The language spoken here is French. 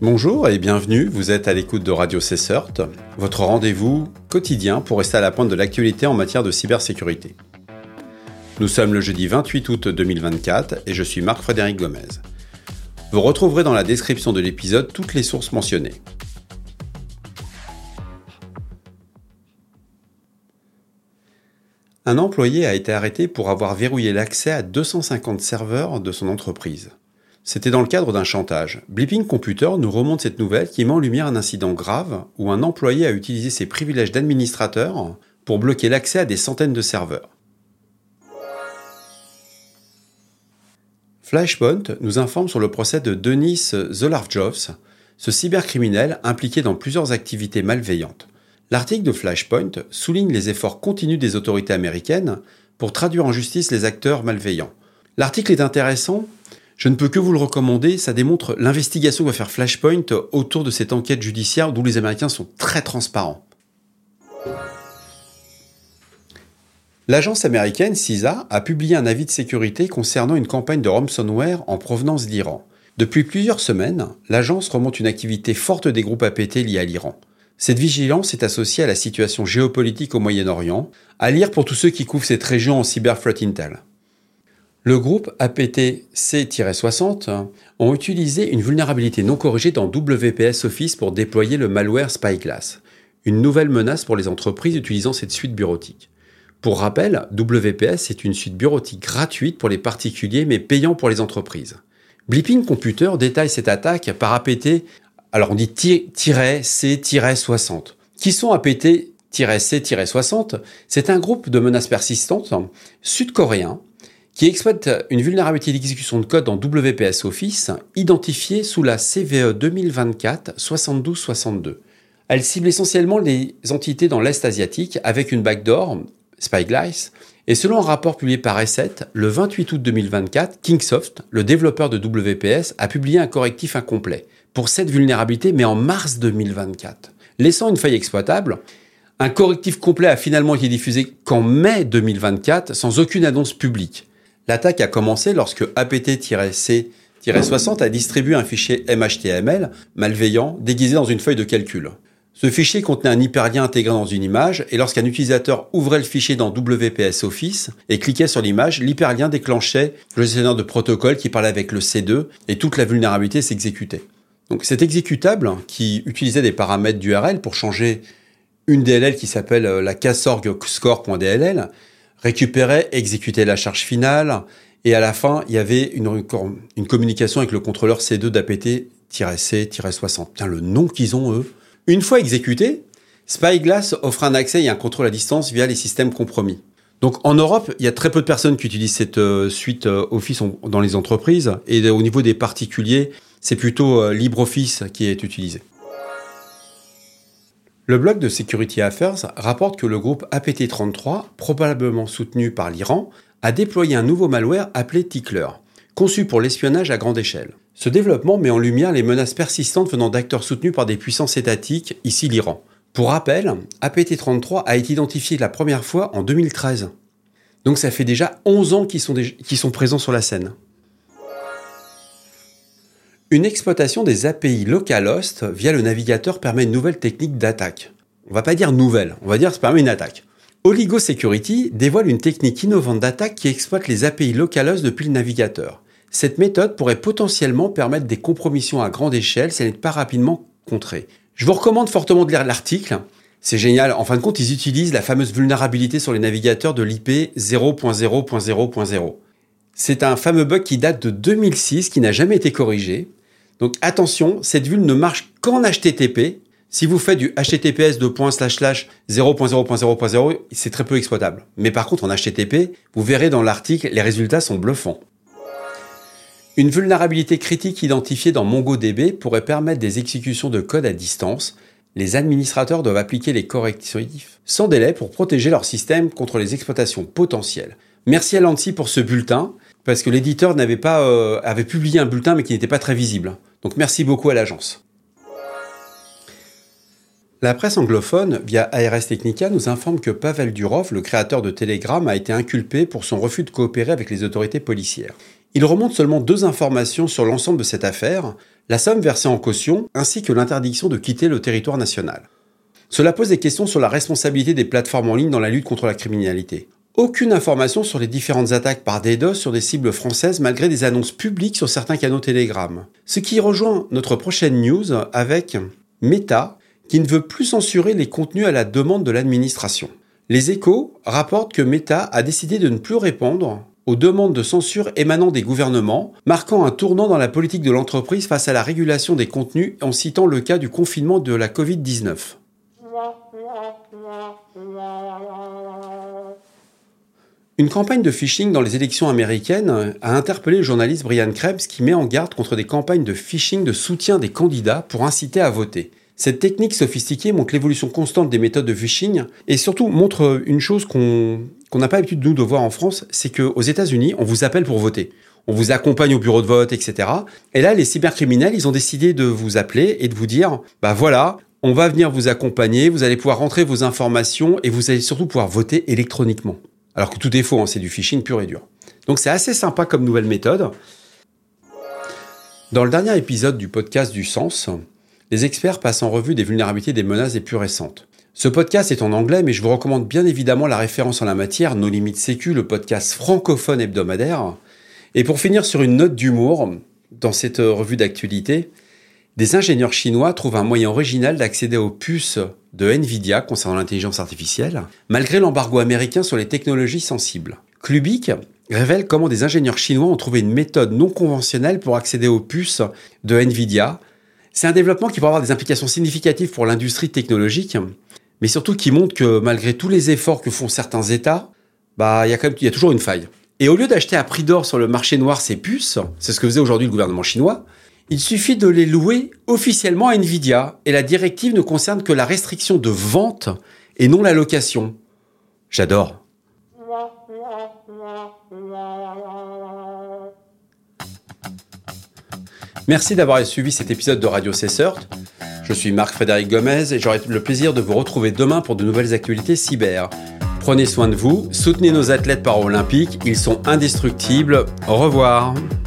Bonjour et bienvenue, vous êtes à l'écoute de Radio CSERT, votre rendez-vous quotidien pour rester à la pointe de l'actualité en matière de cybersécurité. Nous sommes le jeudi 28 août 2024 et je suis Marc-Frédéric Gomez. Vous retrouverez dans la description de l'épisode toutes les sources mentionnées. Un employé a été arrêté pour avoir verrouillé l'accès à 250 serveurs de son entreprise. C'était dans le cadre d'un chantage. Bleeping Computer nous remonte cette nouvelle qui met en lumière un incident grave où un employé a utilisé ses privilèges d'administrateur pour bloquer l'accès à des centaines de serveurs. Flashpoint nous informe sur le procès de Denis Zolarjovs, ce cybercriminel impliqué dans plusieurs activités malveillantes. L'article de Flashpoint souligne les efforts continus des autorités américaines pour traduire en justice les acteurs malveillants. L'article est intéressant, je ne peux que vous le recommander, ça démontre l'investigation que va faire Flashpoint autour de cette enquête judiciaire d'où les Américains sont très transparents. L'agence américaine CISA a publié un avis de sécurité concernant une campagne de ransomware en provenance d'Iran. Depuis plusieurs semaines, l'agence remonte une activité forte des groupes APT liés à l'Iran. Cette vigilance est associée à la situation géopolitique au Moyen-Orient, à lire pour tous ceux qui couvrent cette région en Cyber Threat Intel. Le groupe APT-C-60 ont utilisé une vulnérabilité non corrigée dans WPS Office pour déployer le malware Spyglass, une nouvelle menace pour les entreprises utilisant cette suite bureautique. Pour rappel, WPS est une suite bureautique gratuite pour les particuliers mais payant pour les entreprises. Bleeping Computer détaille cette attaque par APT. Alors on dit C-60. Qui sont APT-C-60 ? C'est un groupe de menaces persistantes sud-coréen qui exploite une vulnérabilité d'exécution de code dans WPS Office identifiée sous la CVE 2024-7262. Elle cible essentiellement les entités dans l'Est asiatique avec une backdoor, Spyglass, et selon un rapport publié par Reset, le 28 août 2024, Kingsoft, le développeur de WPS, a publié un correctif incomplet pour cette vulnérabilité, mais en mars 2024. Laissant une faille exploitable, un correctif complet a finalement été diffusé qu'en mai 2024, sans aucune annonce publique. L'attaque a commencé lorsque APT-C-60 a distribué un fichier MHTML malveillant déguisé dans une feuille de calcul. Ce fichier contenait un hyperlien intégré dans une image, et lorsqu'un utilisateur ouvrait le fichier dans WPS Office et cliquait sur l'image, l'hyperlien déclenchait le gestionnaire de protocole qui parlait avec le C2 et toute la vulnérabilité s'exécutait. Donc cet exécutable, qui utilisait des paramètres d'URL pour changer une DLL qui s'appelle la casorgscore.dll, récupérait, exécutait la charge finale, et à la fin, il y avait une communication avec le contrôleur C2 d'APT-C-60. Bien, le nom qu'ils ont, eux. Une fois exécuté, Spyglass offre un accès et un contrôle à distance via les systèmes compromis. Donc en Europe, il y a très peu de personnes qui utilisent cette suite Office dans les entreprises, et au niveau des particuliers, c'est plutôt LibreOffice qui est utilisé. Le blog de Security Affairs rapporte que le groupe APT33, probablement soutenu par l'Iran, a déployé un nouveau malware appelé Tickler, conçu pour l'espionnage à grande échelle. Ce développement met en lumière les menaces persistantes venant d'acteurs soutenus par des puissances étatiques, ici l'Iran. Pour rappel, APT33 a été identifié la première fois en 2013. Donc ça fait déjà 11 ans qu'ils sont présents sur la scène. Une exploitation des API localhost via le navigateur permet une nouvelle technique d'attaque. On va pas dire nouvelle, on va dire que ça permet une attaque. Oligo Security dévoile une technique innovante d'attaque qui exploite les API localhost depuis le navigateur. Cette méthode pourrait potentiellement permettre des compromissions à grande échelle si elle n'est pas rapidement contrée. Je vous recommande fortement de lire l'article. C'est génial. En fin de compte, ils utilisent la fameuse vulnérabilité sur les navigateurs de l'IP 0.0.0.0. C'est un fameux bug qui date de 2006, qui n'a jamais été corrigé. Donc attention, cette vul ne marche qu'en HTTP. Si vous faites du HTTPS 2.//0.0.0.0, c'est très peu exploitable. Mais par contre, en HTTP, vous verrez dans l'article, les résultats sont bluffants. Une vulnérabilité critique identifiée dans MongoDB pourrait permettre des exécutions de code à distance. Les administrateurs doivent appliquer les correctifs sans délai pour protéger leur système contre les exploitations potentielles. Merci à l'ANSSI pour ce bulletin, parce que l'éditeur avait publié un bulletin mais qui n'était pas très visible. Donc merci beaucoup à l'agence. La presse anglophone, via ARS Technica, nous informe que Pavel Durov, le créateur de Telegram, a été inculpé pour son refus de coopérer avec les autorités policières. Il remonte seulement 2 informations sur l'ensemble de cette affaire. la somme versée en caution ainsi que l'interdiction de quitter le territoire national. Cela pose des questions sur la responsabilité des plateformes en ligne dans la lutte contre la criminalité. Aucune information sur les différentes attaques par DDoS sur des cibles françaises malgré des annonces publiques sur certains canaux Telegram. Ce qui rejoint notre prochaine news avec Meta qui ne veut plus censurer les contenus à la demande de l'administration. Les Échos rapportent que Meta a décidé de ne plus répondre aux demandes de censure émanant des gouvernements, marquant un tournant dans la politique de l'entreprise face à la régulation des contenus en citant le cas du confinement de la Covid-19. Une campagne de phishing dans les élections américaines a interpellé le journaliste Brian Krebs qui met en garde contre des campagnes de phishing de soutien des candidats pour inciter à voter. Cette technique sophistiquée montre l'évolution constante des méthodes de phishing et surtout montre une chose qu'on n'a pas l'habitude nous de voir en France, c'est qu'aux États-Unis, on vous appelle pour voter. On vous accompagne au bureau de vote, etc. Et là, les cybercriminels, ils ont décidé de vous appeler et de vous dire, voilà, on va venir vous accompagner, vous allez pouvoir rentrer vos informations et vous allez surtout pouvoir voter électroniquement. Alors que tout est faux, c'est du phishing pur et dur. Donc c'est assez sympa comme nouvelle méthode. Dans le dernier épisode du podcast du Sens, les experts passent en revue des vulnérabilités des menaces les plus récentes. Ce podcast est en anglais, mais je vous recommande bien évidemment la référence en la matière, No Limites Sécu, le podcast francophone hebdomadaire. Et pour finir sur une note d'humour, dans cette revue d'actualité, des ingénieurs chinois trouvent un moyen original d'accéder aux puces de Nvidia concernant l'intelligence artificielle, malgré l'embargo américain sur les technologies sensibles. Clubic révèle comment des ingénieurs chinois ont trouvé une méthode non conventionnelle pour accéder aux puces de Nvidia. C'est un développement qui pourrait avoir des implications significatives pour l'industrie technologique, mais surtout qui montre que malgré tous les efforts que font certains États, il y a toujours une faille. Et au lieu d'acheter à prix d'or sur le marché noir ces puces, c'est ce que faisait aujourd'hui le gouvernement chinois, il suffit de les louer officiellement à Nvidia et la directive ne concerne que la restriction de vente et non la location. J'adore. Merci d'avoir suivi cet épisode de Radio Cessert. Je suis Marc-Frédéric Gomez et j'aurai le plaisir de vous retrouver demain pour de nouvelles actualités cyber. Prenez soin de vous, soutenez nos athlètes paralympiques, ils sont indestructibles. Au revoir.